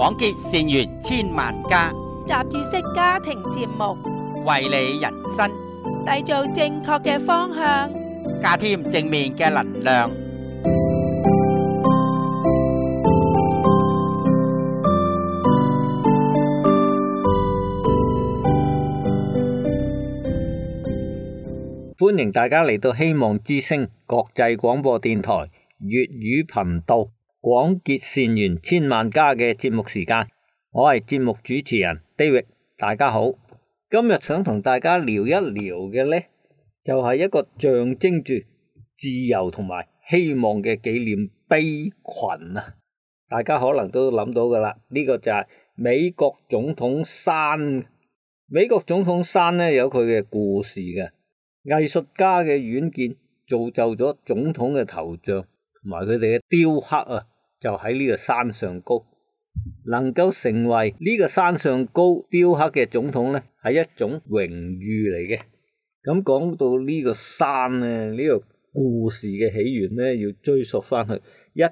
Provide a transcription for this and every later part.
廣結善緣千萬家， 雜誌式家庭節目， 為你人生締造正確嘅方向， 加添正面嘅能量。 歡迎大家嚟到希望之聲國際廣播電台粵語頻道廣結善緣千萬家嘅節目時間，我係節目主持人 David， 大家好。今日想同大家聊一聊嘅呢，就係一個象徵住自由同埋希望嘅紀念碑群啊！大家可能都諗到噶啦，呢個就係美國總統山。美國總統山呢，有佢嘅故事嘅。藝術家嘅遠見造就咗總統嘅頭像同埋佢哋嘅雕刻啊，就喺呢個山上高，能夠成為呢個山上高雕刻嘅總統呢，係一種榮譽嚟嘅。咁講到呢個山呢，呢個故事嘅起源呢，要追溯翻去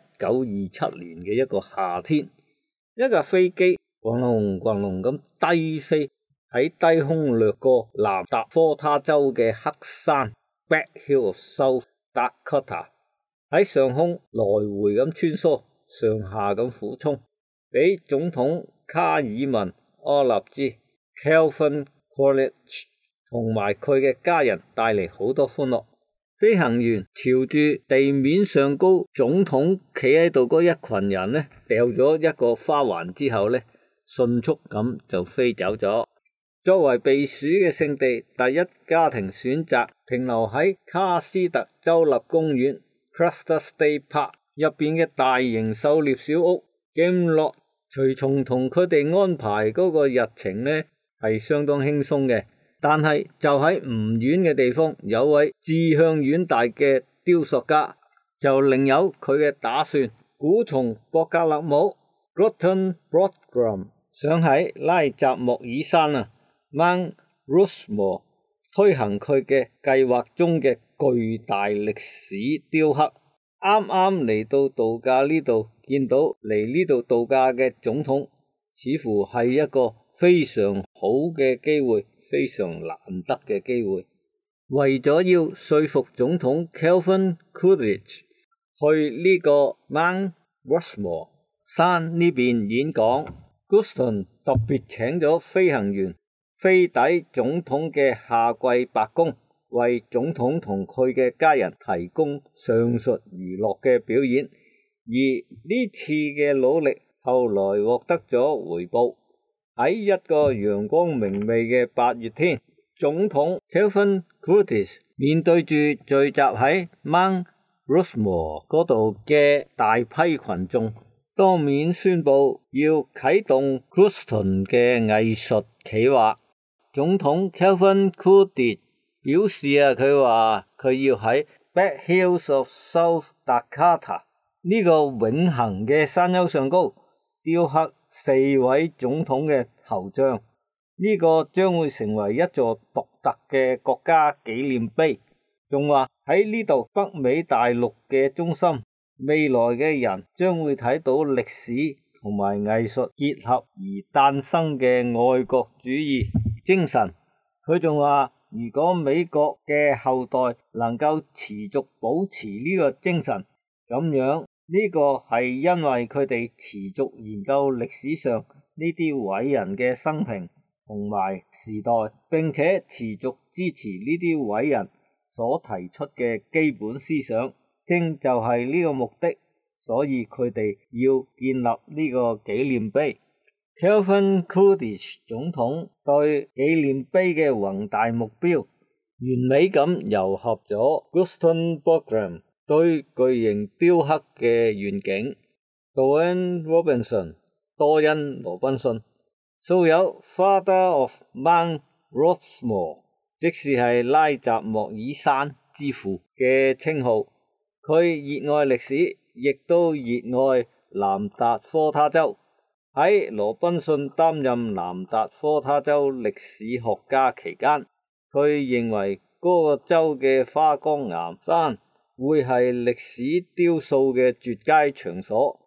1927年嘅一個夏天，一架飛機轟隆轟隆咁低飛喺低空掠過南達科他州嘅黑山 Black Hills of South Dakota， 喺上空來回咁穿梭，上下咁俯衝，俾總統卡爾文柯立茲 Calvin Coolidge 同埋佢嘅家人帶嚟好多歡樂。飛行員朝住地面上高總統企喺度嗰一群人呢，掉咗一個花環之後呢，迅速咁就飛走咗。作為避暑嘅勝地，第一家庭選擇停留喺卡斯特州立公園 Custer State Park 入邊嘅大型狩獵小屋 Game Lodge。隨從同佢哋安排嗰個日程呢，係相當輕鬆嘅，但係就喺唔遠嘅地方，有位志向遠大嘅雕塑家就另有佢嘅打算。古松博格勒姆 Groton Borgram 想喺拉扎莫爾山啊Mount Rushmore 推行佢嘅計劃中嘅巨大歷史雕刻。啱啱嚟到度假呢度，見到嚟呢度度假嘅總統，似乎係一個非常好嘅機會，非常難得嘅機會。為咗要說服總統 Calvin Coolidge 去呢個 Mount Rushmore 山呢邊演講， Guston 特別請咗飛行員飛抵總統嘅夏季白宮，為總統同佢嘅家人提供上述娛樂嘅表演。而呢次嘅努力後來獲得咗回報。喺一個陽光明媚嘅8月天，總統 Calvin Coolidge 面對住聚集喺 Mount Rushmore 嗰度嘅大批群眾，當面宣布要啟動 Guston 嘅藝術企劃。總統 Calvin Coolidge 表示佢話佢要喺 Black Hills of South Dakota 呢個永恆嘅山丘上高雕刻4位總統嘅頭像，呢個將會成為一座獨特嘅國家紀念碑。仲話喺呢度北美大陸嘅中心，未來嘅人將會睇到歷史同埋藝術結合而誕生嘅愛國主義精神。佢仲話，如果美國嘅後代能夠持續保持呢個精神，咁樣呢個係因為佢哋持續研究歷史上呢啲偉人嘅生平同埋時代，並且持續支持呢啲偉人所提出嘅基本思想，正就係呢個目的，所以佢哋要建立呢個紀念碑。Calvin Coolidge 總統對紀念碑嘅宏大目標完美咁糅合咗 Guston Borgram 對巨型雕刻嘅願景。Doane Robinson 多恩羅賓遜素有 Father of Mount Rushmore， 即是係拉扎莫爾山之父嘅稱號。佢熱愛歷史，亦都熱愛南達科他州。喺羅賓遜擔任南達科他州歷史學家期間，佢認為嗰個州嘅花崗岩山會係歷史雕塑嘅絕佳場所。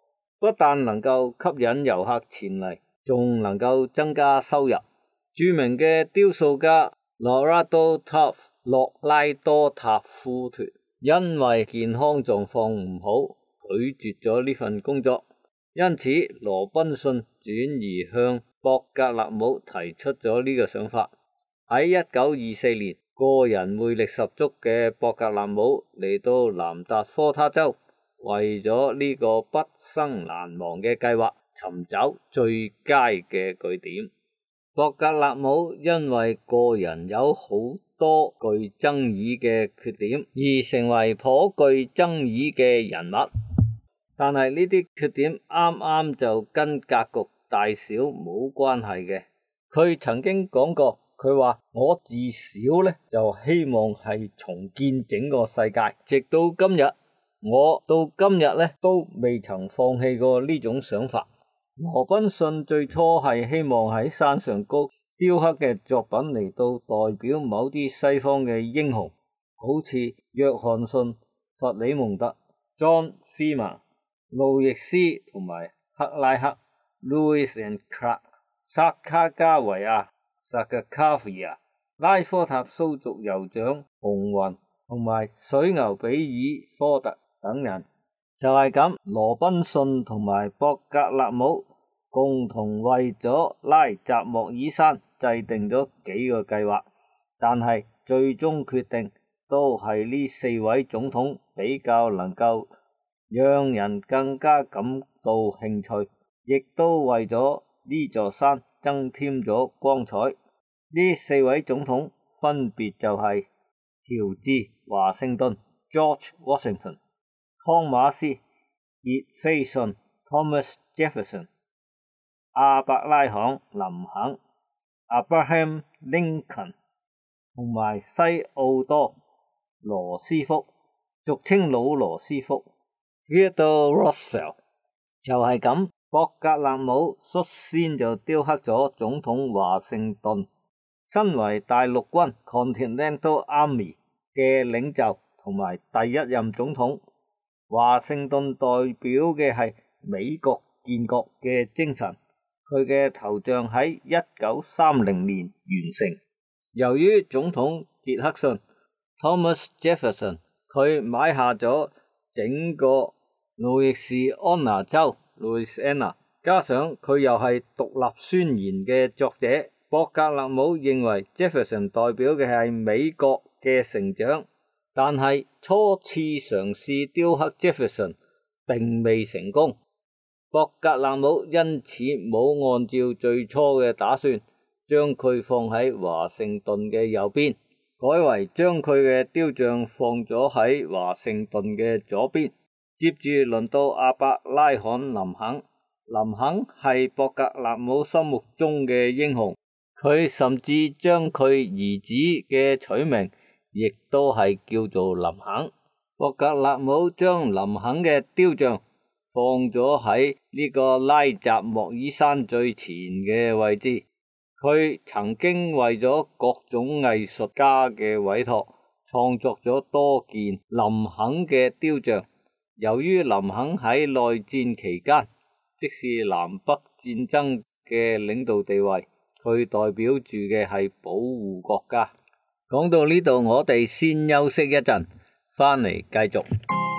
不但能夠吸引遊客前嚟，仲能夠增加收入。著名嘅雕塑家羅拉多塔夫托因為健康狀況唔好，拒絕咗呢份工作，因此羅賓遜轉移向博格勒姆提出咗呢個想法。喺1924年，個人魅力十足嘅博格勒姆嚟到南達科他州，為咗呢個畢生難忘嘅計劃尋找最佳嘅據點。博格勒姆因為個人有好多具爭議嘅缺點，而成為頗具爭議嘅人物。但係呢啲缺點啱啱就跟格局大小冇關係嘅。佢曾經講過，佢話我至少呢就希望係重建整個世界，直到今日，我到今日呢都未曾放棄過呢種想法。羅賓遜最初係希望喺山上高雕刻嘅作品嚟到代表某啲西方嘅英雄，好似約翰遜、弗里蒙特、John Freeman、路易斯同埋克拉克 （Lewis and Clark）、薩卡加維亞 （Sakarkavia）、拉科塔蘇族酋長紅雲同埋水牛比爾科特等人。就係咁，羅賓遜同埋博格勒姆共同為咗拉扎莫爾山制定咗幾個計劃，但係最終決定都係呢4位總統比較能夠讓人更加感到興趣，亦都為咗呢座山增添咗光彩。呢4位總統分別就係喬治華盛頓 （George Washington）、湯馬斯·傑斐遜 （Thomas Jefferson）、亞伯拉罕·林肯 （Abraham Lincoln） 同埋西奧多·羅斯福，俗稱老羅斯福 （Theodore Roosevelt）。就係咁，博格勒姆率先就雕刻咗總統華盛頓。身為大陸軍 Continental Army 嘅領袖同埋第一任總統，華盛頓代表嘅係美國建國嘅精神。佢嘅頭像喺1930年完成。由於總統傑克遜 Thomas Jefferson 佢買下咗整個路易斯安那州 Louisiana， 加上佢又係獨立宣言嘅作者，博格勒姆認為 Jefferson 代表嘅係美國嘅成長，但係初次嘗試雕刻 Jefferson 並未成功。博格勒姆因此冇按照最初嘅打算，將佢放喺華盛頓嘅右邊，改為將佢嘅雕像放咗喺華盛頓嘅左邊。接住輪到亞伯拉罕林肯，林肯係博格勒姆心目中嘅英雄，佢甚至將佢兒子嘅取名亦都係叫做林肯。博格勒姆將林肯嘅雕像放咗喺呢個拉扎莫爾山最前嘅位置。佢曾經為咗各種藝術家嘅委託，創作咗多件林肯嘅雕像。由於林肯喺內戰期間，即是南北戰爭嘅領導地位，佢代表住嘅係保護國家。講到呢度，我哋先休息一陣，返嚟繼續。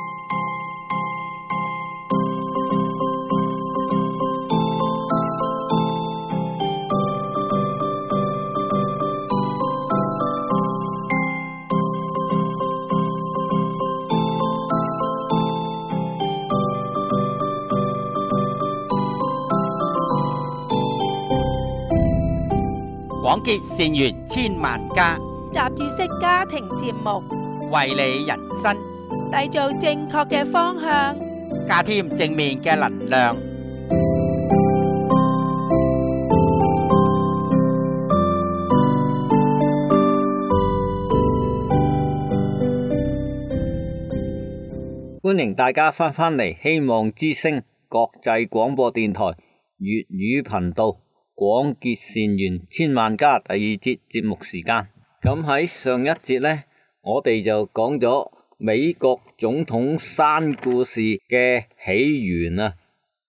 廣結善緣千萬家， 雜誌式家庭節目， 為你人生締造正確嘅方向， 加添正面嘅能量。 歡迎大家返嚟希望之聲國際廣播電台粵語頻道。廣結善緣千萬家第二節節目時間。咁喺上一節呢，我哋就講咗美國總統山故事嘅起源啊。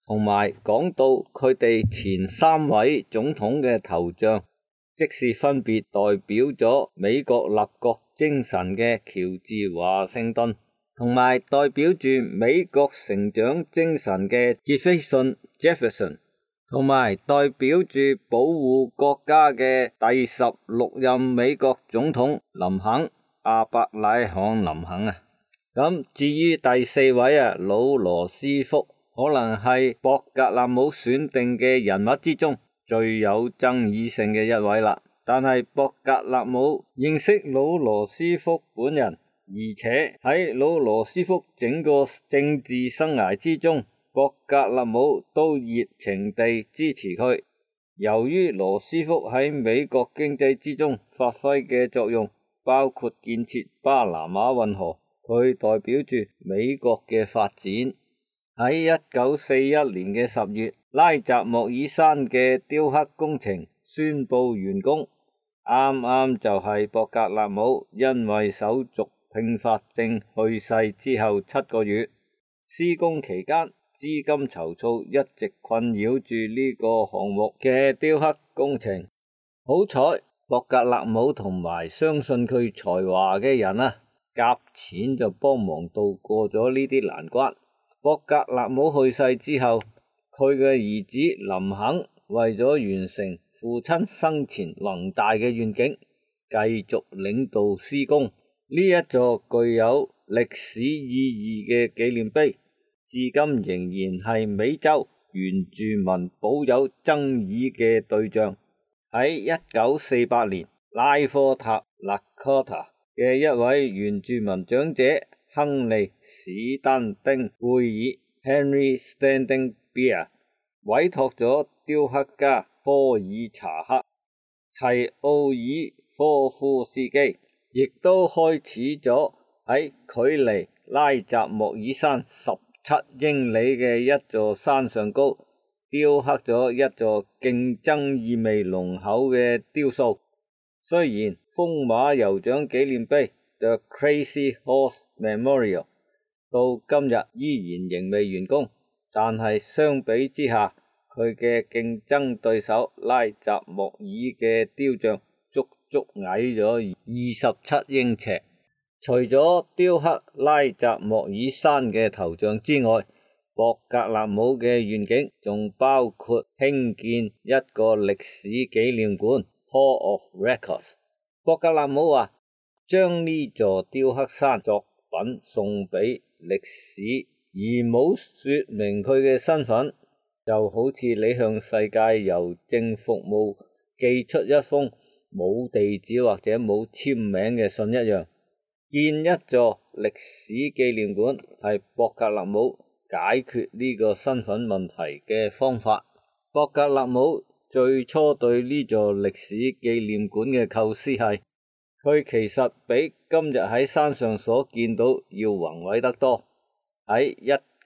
同埋講到佢哋前3位總統嘅頭像，即是分別代表咗美國立國精神嘅喬治華盛頓，同埋代表住美國成長精神嘅傑斐遜 Jefferson， 同埋代表住保護國家嘅第16任美國總統林肯，亞伯拉罕林肯啊。咁至於第4位老羅斯福，可能係博格納姆選定嘅人物之中最有爭議性嘅一位啦。但係博格納姆認識老羅斯福本人，而且喺老羅斯福整個政治生涯之中，博格納姆都熱情地支持佢。由於羅斯福喺美國經濟之中發揮嘅作用，包括建設巴拿馬運河，佢代表住美國嘅發展。喺1941年嘅10月，拉扎莫爾山嘅雕刻工程宣布完工，啱啱就係博格納姆因為手續併發症去世之後7個月。施工期間，資金籌措一直困擾住呢個項目嘅雕刻工程。好彩博格納姆同埋相信佢才華嘅人夾錢就幫忙渡過咗呢啲難關。博格納姆去世之後，佢嘅兒子林肯為咗完成父親生前宏大嘅願景，繼續領導施工。呢一座具有歷史意義嘅紀念碑，至今仍然係美洲原住民保有爭議嘅對象。喺1948年，拉科塔勒科塔嘅一位原住民長者亨利史丹丁貝爾 Henry Standing Bear 委託咗雕刻家科爾查克齊奧爾科夫斯基，亦都開始咗喺距離拉扎莫爾山17英里嘅一座山上高雕刻咗一座競爭意味濃厚嘅雕塑。雖然瘋馬酋長紀念碑 The Crazy Horse Memorial 到今日依然仍未完工，但係相比之下，佢嘅競爭對手拉扎莫爾嘅雕像足足矮咗27英尺。除咗雕刻拉扎莫爾山嘅頭像之外，博格納姆嘅願景仲包括興建一個歷史紀念館 Hall of Records。博格納姆話將呢座雕刻山作品送俾歷史，而冇說明佢嘅身份，就好似你向世界郵政服務寄出一封冇地址或者冇簽名嘅信一樣。建一座歷史紀念館係博格納姆解決呢個身份問題嘅方法。博格納姆最初對呢座歷史紀念館嘅構思係，佢其實比今日喺山上所見到要宏偉得多。喺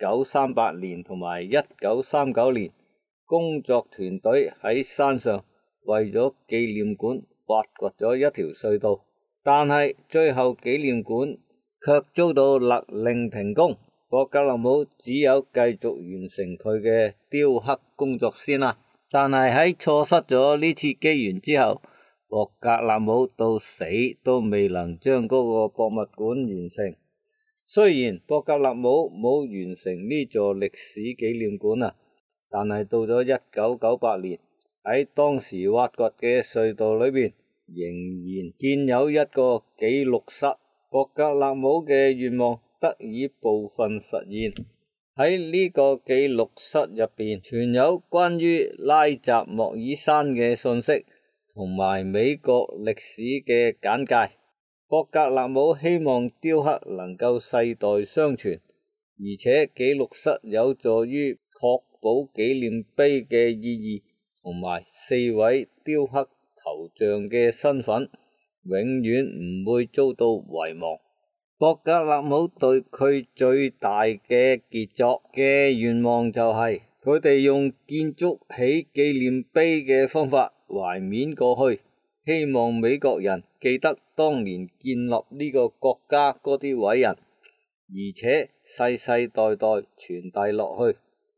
1938年同埋1939年，工作團隊喺山上為咗紀念館挖掘咗一條隧道，但係最後紀念館卻遭到勒令停工。博格納姆只有繼續完成佢嘅雕刻工作先啦。但係喺錯失咗呢次機緣之後，博格納姆到死都未能將嗰個博物館完成。雖然博格納姆冇完成呢座歷史紀念館但係到咗1998年，喺當時挖掘嘅隧道裏邊，仍然建有一個記錄室。博格納姆嘅願望得以部分實現。喺呢個記錄室入邊，存有關於拉扎莫爾山嘅信息，同埋美國歷史嘅簡介。博格納姆希望雕刻能夠世代相傳，而且記錄室有助於確保紀念碑嘅意義，同埋4位雕刻頭像嘅身份永遠唔會遭到遺忘。博格納姆對佢最大嘅傑作嘅願望就係佢哋用建築起紀念碑嘅方法懷緬過去，希望美國人記得當年建立呢個國家嗰啲偉人，而且世世代代傳遞落去。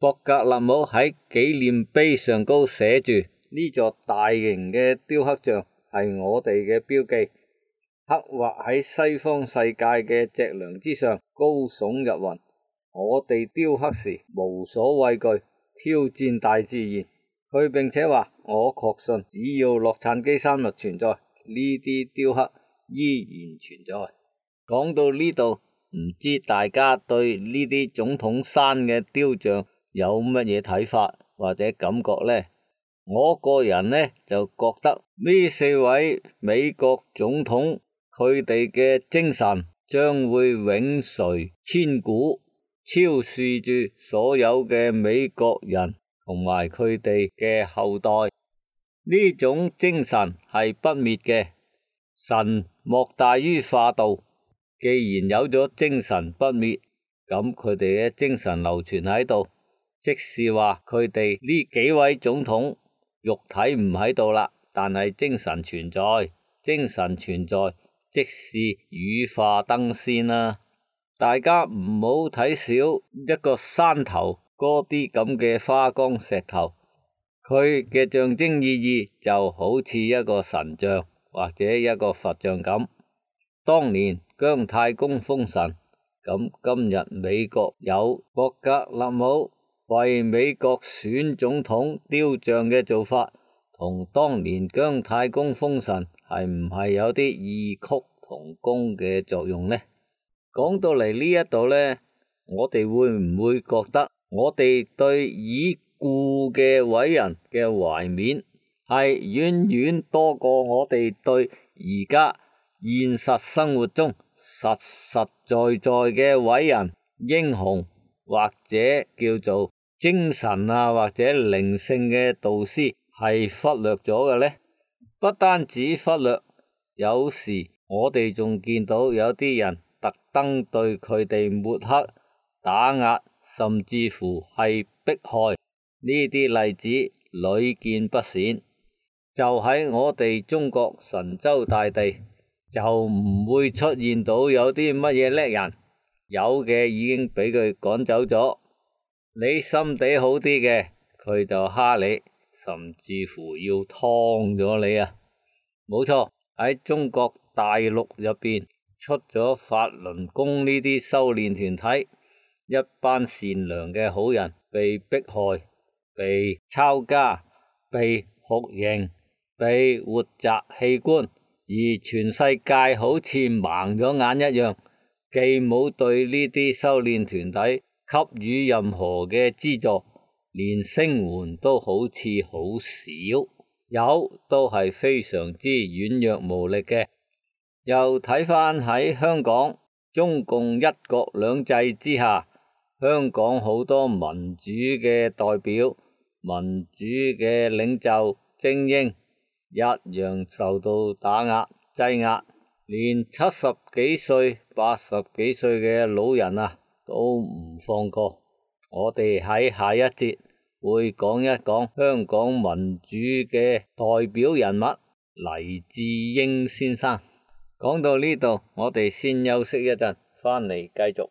博格勒姆喺紀念碑上高寫住：呢座大型嘅雕刻像係我哋嘅標記，刻畫喺西方世界嘅脊梁之上，高聳入雲。我哋雕刻時無所畏懼，挑戰大自然。佢並且話：我確信只要洛杉磯山脈存在，呢啲雕刻依然存在。講到呢度，唔知大家對呢啲總統山嘅雕像有乜嘢睇法或者感覺呢？我個人呢就覺得呢四位美國總統佢哋嘅精神將會永垂千古，超視住所有嘅美國人同埋佢哋嘅後代。呢種精神係不滅嘅，神莫大於化道。既然有咗精神不滅，咁佢哋嘅精神流傳喺度，即是話佢哋呢幾位總統肉體唔喺度啦，但係精神存在。精神存在，即是羽化登仙啦。大家唔好睇小一個山頭嗰啲咁嘅花崗石頭，佢嘅象徵意義就好似一個神像或者一個佛像咁。當年姜太公封神，咁今日美國有博格勒姆為美國選總統雕像嘅做法，同當年姜太公封神係唔係有啲異曲同工嘅作用呢？講到嚟呢一度呢，我哋會唔會覺得我哋對已故嘅偉人嘅懷緬係遠遠多過我哋對而家現實生活中實實在在嘅偉人英雄或者叫做精神或者靈性嘅導師係忽略咗嘅呢？不單止忽略，有時我哋仲見到有啲人特登對佢哋抹黑、打壓，甚至乎係迫害。呢啲例子屢見不鮮。就喺我哋中國神州大地，就唔會出現到有啲乜嘢叻人，有嘅已經俾佢趕走咗。你心地好啲嘅，佢就蝦你，甚至乎要劏咗你啊！冇錯，喺中國大陸入邊出咗法輪功呢啲修煉團體，一班善良嘅好人被迫害、被抄家、被酷刑、被活摘器官，而全世界好似盲咗眼一樣，既冇對呢啲修煉團體給予任何嘅資助，連聲援都好似好少，有都係非常之軟弱無力嘅。又睇返喺香港，中共一國兩制之下，香港好多民主嘅代表、民主嘅領袖、精英一樣受到打壓、擠壓，連70幾歲、80幾歲嘅老人都唔放過。我哋喺下一節會講一講香港民主嘅代表人物黎智英先生。講到呢度，我哋先休息一陣，返嚟繼續。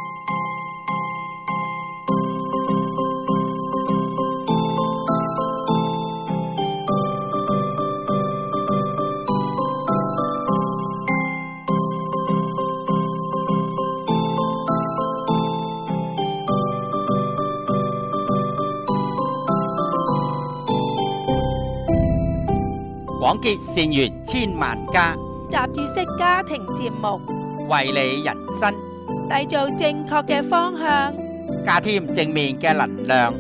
廣結善緣千萬家， 雜誌式家庭節目， 為你人生締造正確嘅方向， 加添正面嘅能量。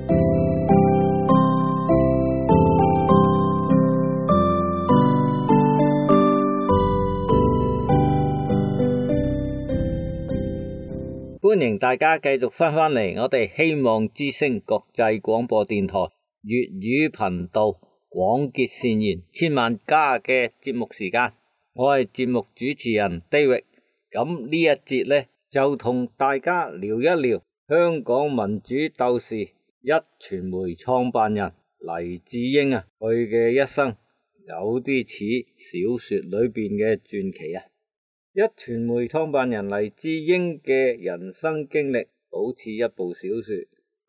歡迎大家繼續返嚟我哋希望之聲國際廣播電台粵語頻道廣結善緣千萬家嘅節目時間，我係節目主持人 David。咁呢一節呢，就同大家聊一聊香港民主鬥士壹傳媒創辦人黎智英佢嘅一生有啲似小說裏邊嘅傳奇壹傳媒創辦人黎智英嘅人生經歷好似一部小說，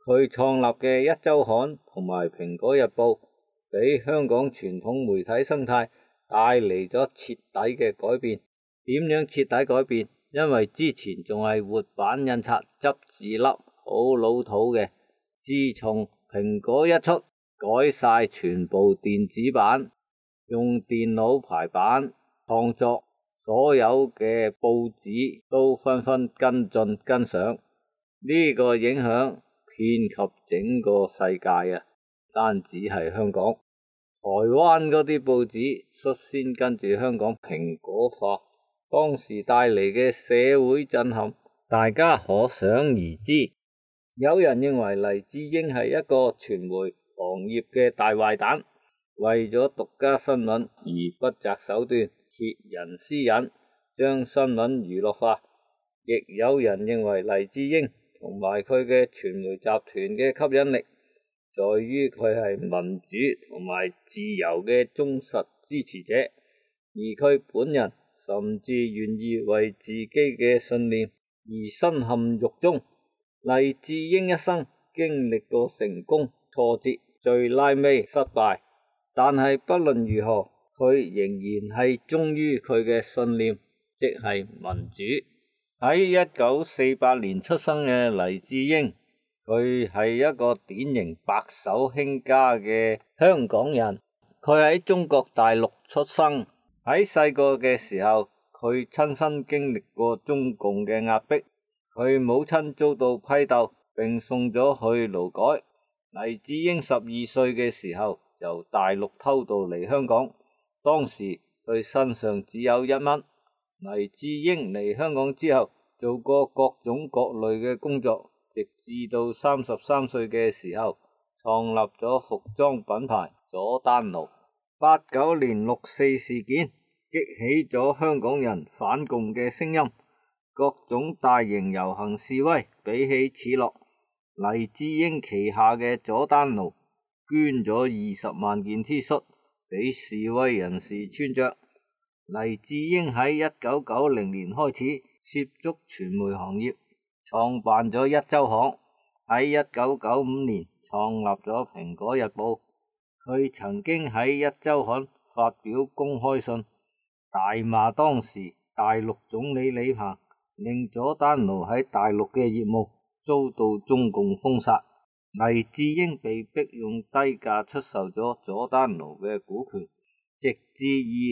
佢創立嘅一週刊同埋蘋果日報，俾香港傳統媒體生態帶嚟咗徹底嘅改變。點樣徹底改變？因為之前仲係活版印刷執字粒，好老土嘅。自從蘋果一出，改晒全部電子版，用電腦排版創作，所有嘅報紙都紛紛跟進跟上。呢個影響遍及整個世界啊！單止係香港，台灣嗰啲報紙率先跟住香港蘋果化，當時帶嚟嘅社會震撼，大家可想而知。有人認為黎智英係一個傳媒行業嘅大壞蛋，為咗獨家新聞而不擇手段，揭人私隱，將新聞娛樂化。亦有人認為黎智英同埋佢嘅傳媒集團嘅吸引力，在於佢係民主同埋自由嘅忠實支持者，而佢本人甚至願意為自己嘅信念而身陷獄中。黎智英一生經歷過成功、挫折、最拉尾失敗，但係不論如何，佢仍然係忠於佢嘅信念，即係民主。喺1948年出生嘅黎智英，佢係一個典型白手興家嘅香港人。佢喺中國大陸出生，喺細個嘅時候，佢親身經歷過中共嘅壓迫。佢母親遭到批鬥，並送咗去勞改。黎智英12歲嘅時候，由大陸偷渡嚟香港，當時佢身上只有1蚊。黎智英嚟香港之後，做過各種各類嘅工作，直至到33歲嘅時候，創立咗服裝品牌佐丹奴。89年6·4事件激起咗香港人反共嘅聲音。各種大型遊行示威比起此落，黎智英旗下嘅佐丹奴捐咗20萬件 T 恤俾示威人士穿着。黎智英喺1990年開始涉足傳媒行業，創辦咗一週刊，喺1995年創立咗蘋果日報。佢曾經喺一週刊發表公開信，大罵當時大陸總理李鵬，令佐丹奴喺大陸嘅業務遭到中共封殺。黎智英被迫用低價出售咗佐丹奴嘅股權，直至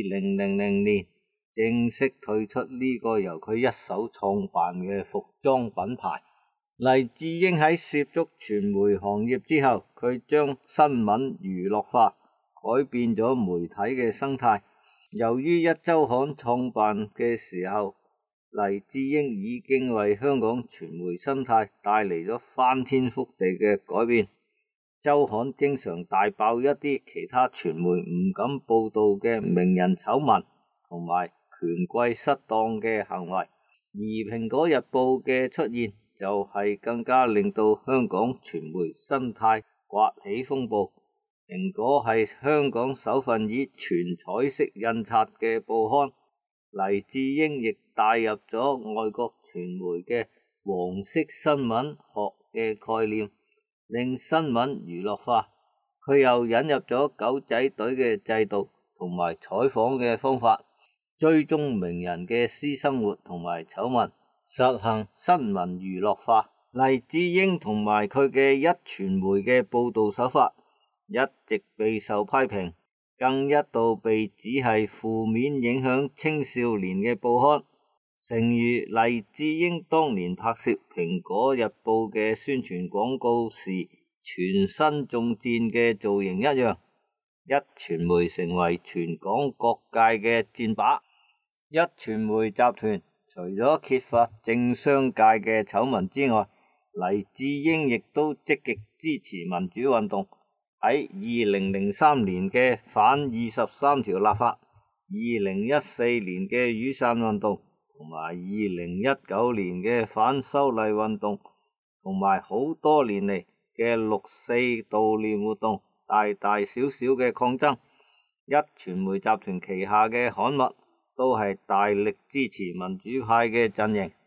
2000年正式退出呢個由佢一手創辦嘅服裝品牌。黎智英喺涉足傳媒行業之後，佢將新聞娛樂化，改變咗媒體嘅生態。由於一週刊創辦嘅時候，黎智英已經為香港傳媒生態帶嚟咗翻天覆地嘅改變。週刊經常大爆一啲其他傳媒唔敢報道嘅名人醜聞同埋權貴失當嘅行為，而蘋果日報嘅出現就係更加令到香港傳媒生態颳起風暴。蘋果係香港首份以全彩色印刷嘅報刊。黎智英亦帶入咗外國傳媒嘅黃色新聞學嘅概念，令新聞娛樂化。佢又引入咗狗仔隊嘅制度同埋採訪嘅方法，追蹤名人嘅私生活同埋醜聞，實行新聞娛樂化。黎智英同埋佢嘅壹傳媒嘅報道手法一直備受批評，更一度被指係負面影響青少年嘅報刊。誠如黎智英當年拍攝《蘋果日報》嘅宣傳廣告時全身中箭嘅造型一樣，壹傳媒成為全港各界嘅箭靶。壹傳媒集團除咗揭發政商界嘅醜聞之外，黎智英亦都積極支持民主運動。喺2003年嘅反23條立法、2014年嘅雨傘運動同埋2019年嘅反修例運動，同埋好多年嚟嘅6·4悼念活動，大大小小嘅抗爭，壹傳媒集團旗下嘅刊物都係大力支持民主派嘅陣營。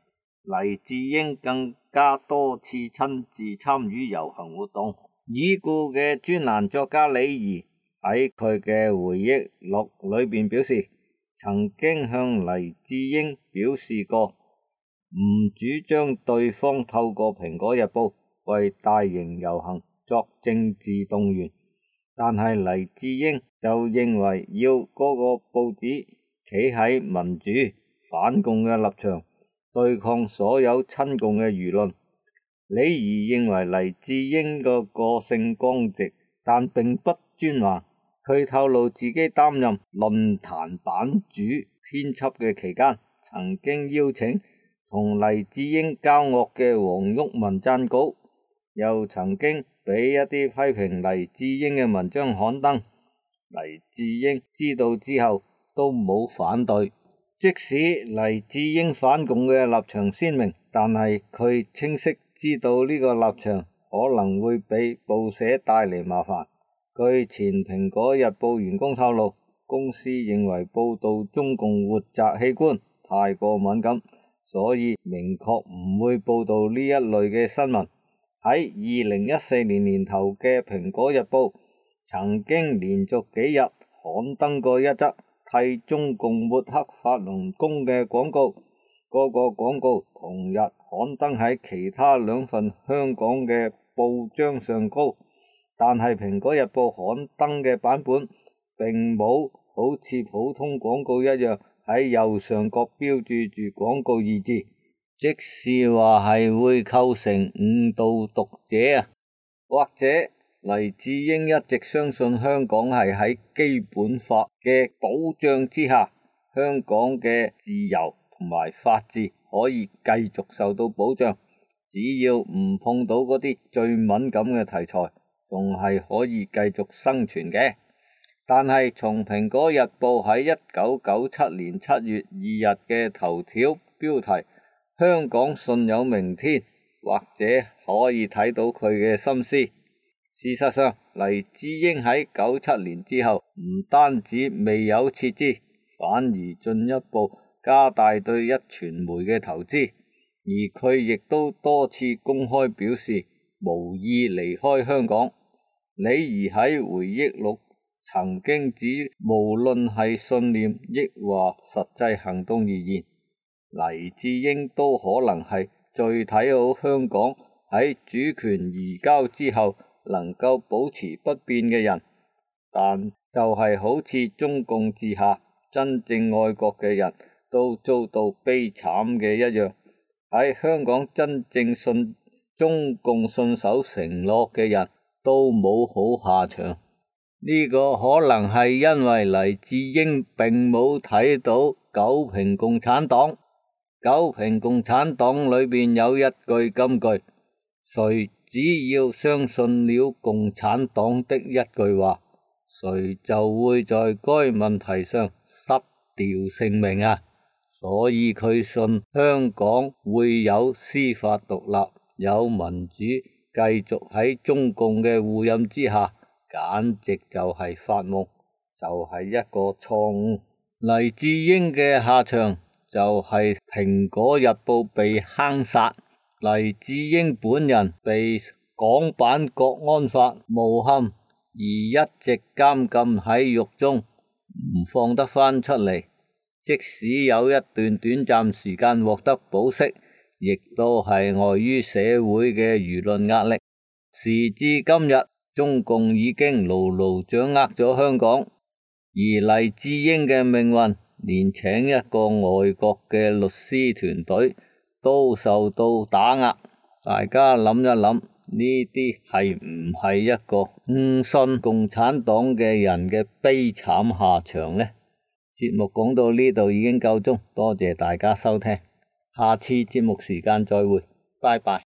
黎智英更加多次親自參與遊行活動。已故嘅專欄作家李怡喺佢嘅回憶錄裏邊表示，曾經向黎智英表示過唔主張對方透過蘋果日報為大型遊行作政治動員，但係黎智英就認為要嗰個報紙企喺民主反共嘅立場，對抗所有親共嘅輿論。李怡認為黎智英個性剛直，但並不專橫。佢透露自己擔任論壇版主編輯嘅期間，曾經邀請同黎智英交惡嘅黃毓民撰稿，又曾經俾一啲批評黎智英嘅文章刊登。黎智英知道之後都冇反對，即使黎智英反共嘅立場鮮明，但係佢清晰知道呢個立場可能會俾報社帶嚟麻煩。據前蘋果日報員工透露，公司認為報道中共活摘器官太過敏感，所以明確唔會報道呢一類嘅新聞。喺2014年年頭嘅蘋果日報曾經連續幾日刊登過一則替中共抹黑法輪功嘅廣告，嗰個廣告同日刊登喺其他兩份香港嘅報章上高，但係蘋果日報刊登嘅版本並冇好似普通廣告一樣喺右上角標注住廣告二字，即是話係會構成誤導讀者啊。或者黎智英一直相信香港係喺基本法嘅保障之下，香港嘅自由同埋法治可以繼續受到保障，只要唔碰到嗰啲最敏感嘅題材，仲係可以繼續生存嘅。但係從蘋果日報喺1997年7月2日嘅頭條標題香港信有明天，或者可以睇到佢嘅心思。事實上，黎智英喺97年之後唔單止未有撤資，反而進一步加大對壹傳媒嘅投資，而佢亦都多次公開表示無意離開香港。李怡喺回憶錄曾經指，無論係信念抑或實際行動而言，黎智英都可能係最睇好香港喺主權移交之後能夠保持不變嘅人。但就係好似中共治下真正愛國嘅人都遭到悲慘嘅一樣，喺香港真正信中共信守承諾嘅人都冇好下場。呢個可能係因為黎智英並冇睇到九評共產黨。九評共產黨裏邊有一句金句，誰只要相信了共產黨的一句話，誰就會在該問題上失掉性命啊！所以佢信香港會有司法獨立，有民主，繼續喺中共嘅護蔭之下，簡直就係發夢，就係一個錯誤。黎智英嘅下場就係蘋果日報被坑殺，黎智英本人被港版國安法誣陷，而一直監禁喺獄中，唔放得返出嚟。即使有一段短暫時間獲得保釋，亦都係礙於社會嘅輿論壓力。時至今日，中共已經牢牢掌握咗香港，而黎智英嘅命運連請一個外國嘅律師團隊都受到打壓。大家諗一諗，呢啲係唔係一個誤信共產黨嘅人嘅悲慘下場呢？節目講到呢度已經夠鐘，多謝大家收聽，下次節目時間再會，拜拜。